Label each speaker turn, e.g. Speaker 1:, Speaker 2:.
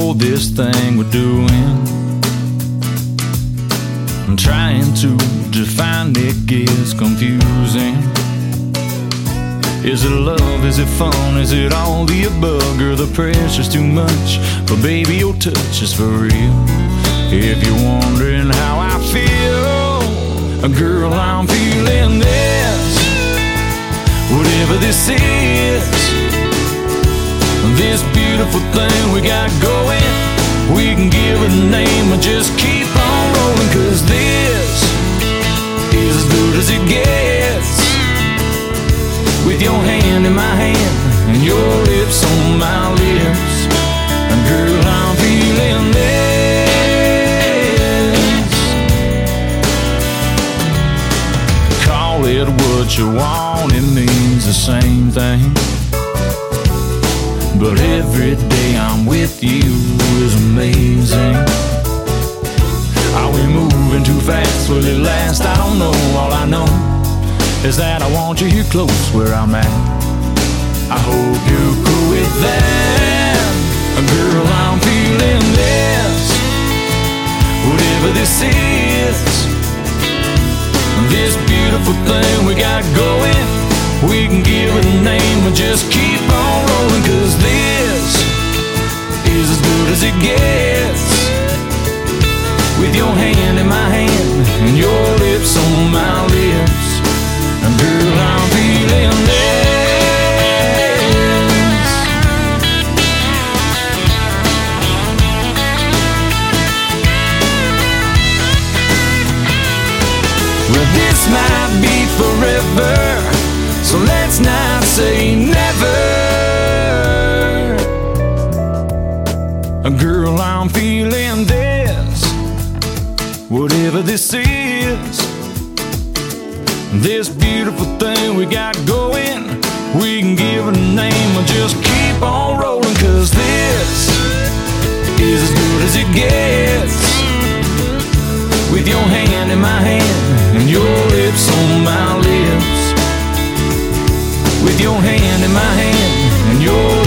Speaker 1: for this thing we're doing. I'm trying to define it gets confusing. Is it love? Is it fun? Is it all the above? Girl, the pressure's too much, but baby, your touch is for real. If you're wondering how I feel, girl, I'm feeling this. Whatever this is, this beautiful thing we got going, we can give it a name and just keep on rolling. Cause this is as good as it gets. With your hand in my hand and your lips on my lips, and girl, I'm feeling this. Call it what you want, it means the same thing. But every day I'm with you is amazing. Are we moving too fast? Will it last? I don't know. All I know is that I want you here close where I'm at. I hope you're cool with that. Girl, I'm feeling this. Whatever this is, this beautiful thing we got going, we can give it a name and just keep on rolling. Cause this is as good as it gets. With your hand in my hand and your lips on my lips, and girl, I'm feeling this. Well, this might be forever, so let's not say never. Girl, I'm feeling this. Whatever this is, this beautiful thing we got going, we can give it a name and just keep on rolling. Cause this is as good as it gets. With your hand in my hand and your lips on my lips. With your hand in my hand and your